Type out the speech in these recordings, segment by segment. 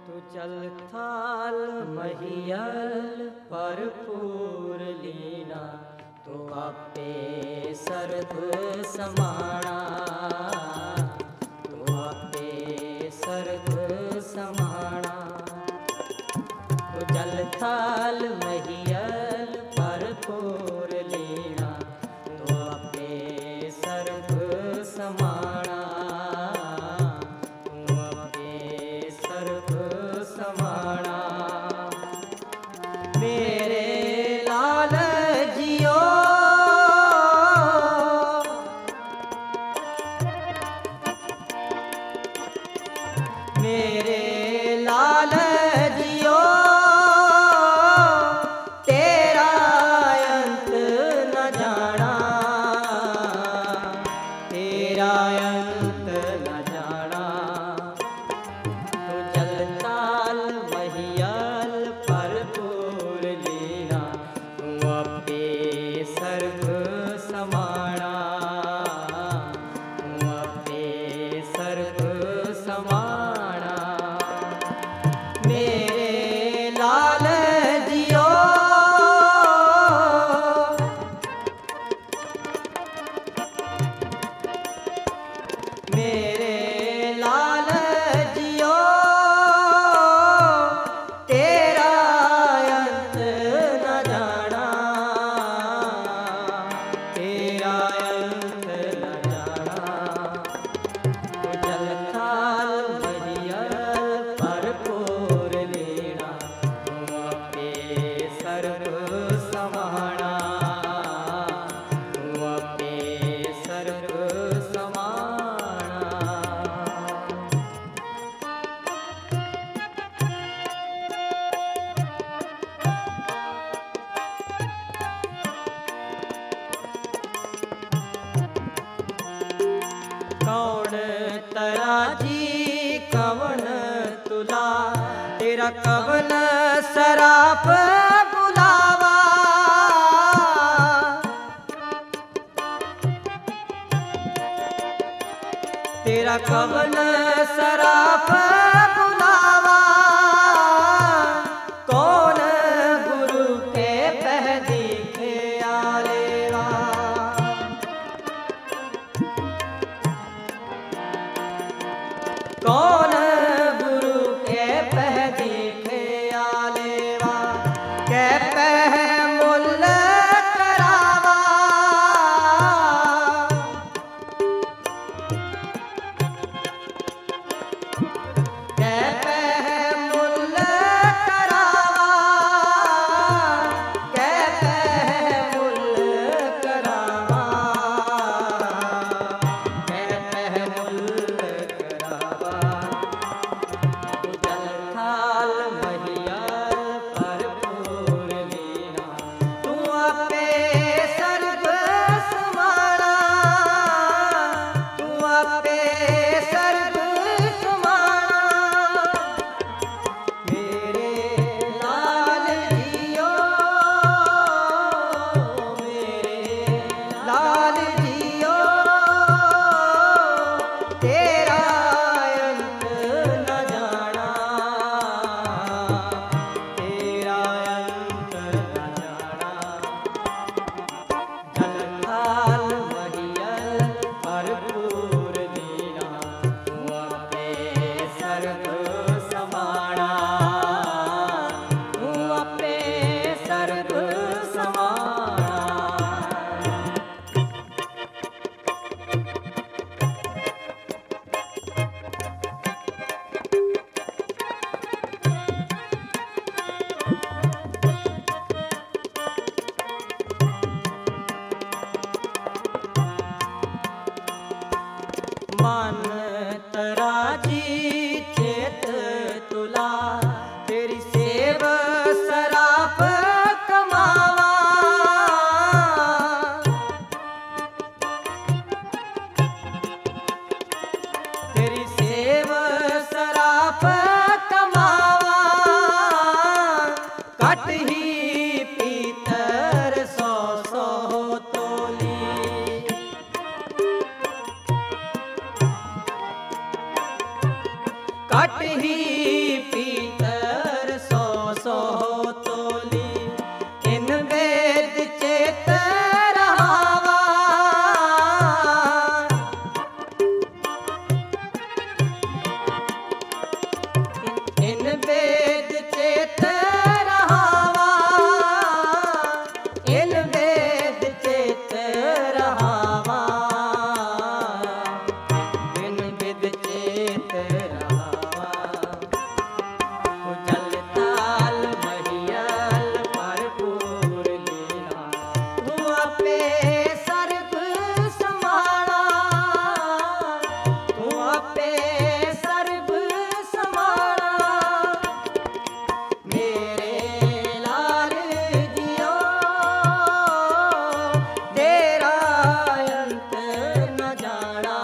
तू चल थाल महियल भरपूर लीना, तू आपे सर्व समाना, तू आपे सर्व समाना। तू चल थाल महियल भरपूर लीना, तू आपे सर्व समाना, तू आपे सर्व समाना। मेरे लाल जियो मेरे लाल जियो, तेरा अंत न जाना, तेरा अंत न जाना। तू चल थाल महियल भरपूर लीना, तू आपे सर्व समाना, तू आपे सर्व समाना। मेरे लाल जियो मेरे लाल जियो, तेरा अंत न जाना, तेरा अंत न जाना। तू चल थाल महियल भरपूर लीना, तू आपे सर्व समाना, तू आपे सर्व समाना। कौन तराजी कवन तुला, तेरा कवन सराप बुलावा। तेरा कवन सराप बुलावा, कौन गुरु के पह दिखे आलेवा। कौन गुरु के पह दिखे आलेवा, के पह मुल करावा। के पह मुल करावा, के पह मुल करावा, के पह मुल करावा। तू चल थाल महियल भरपूर लीना, तू आपे सर्व समाना, तू आपे सर्व समाना। मेरे लाल जियो मेरे लाल जियो, तेरा अंत न जाना, तेरा अंत न जाना। चल थाल महियल भरपूर लीना, तू आपे सर्व समाना, तू आपे सर्व समाना। मन तराजी चेत तुला, तेरी सेव सराप कमावा। तेरी सेव सराप कमावा, कट ही पीतर 100 तोली। कट ही पीतर सौ सौ तोली इन वेद चेत रहावा इन वेद चेत रहावा इन वेद चेत रहावा इन वेद चेत रहावा जल ताल महियल भरपूर लीला तू आपे सर्व समाना तू आपे सर्व समाना मेरे लाल जियो तेरा अंत न जाना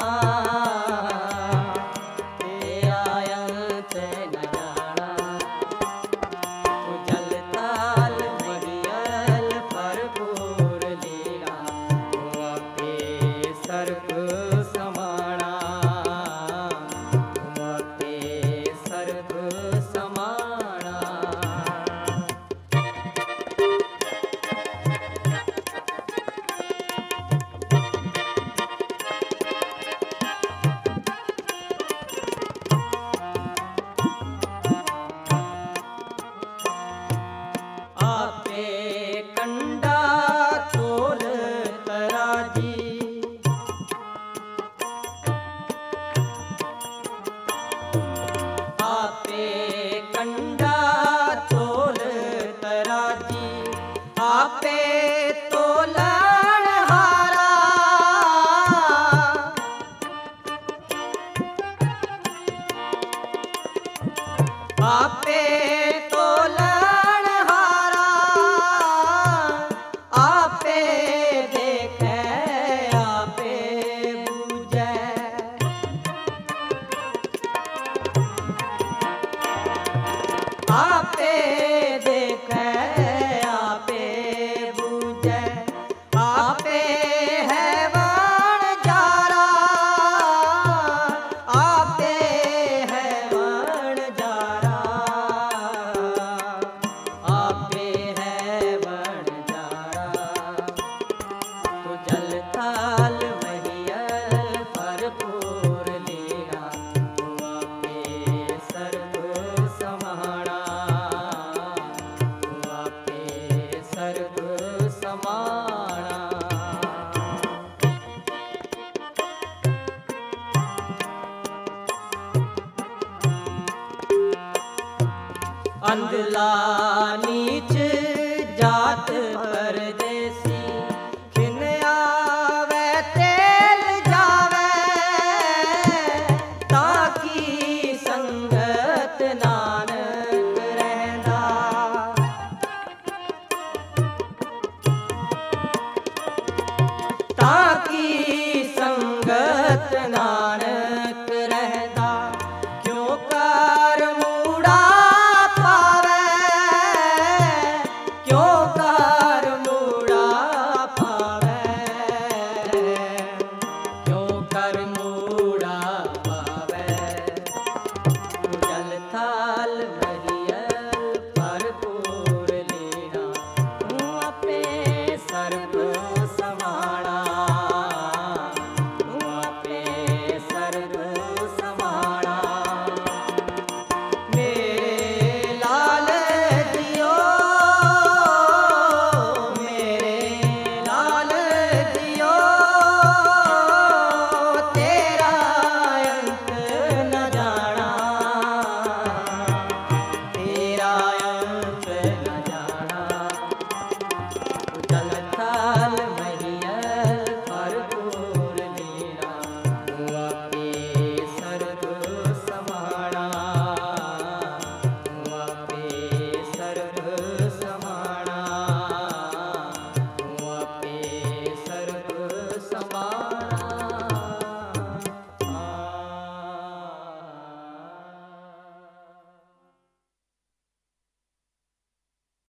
तेरा अंत न जाना तू जल ताल महियल भरपूर लीला तू आपे सर्व समाना तू आपे सर्व समाना आपे कंडा तोल तराजी आपे कंडा तोल तराजी आपे तोलन हारा आपे तोलन हारा आपे देखे आपे बूझे आपे देखे आपे बूझे आपे है वाण जारा आपे है वाण जारा आपे है वाण जारा तू जल ताल महियल भरपूर लीला तू आपे सर्व समाना तू आपे सर्व समाना अंधला नीच जात पर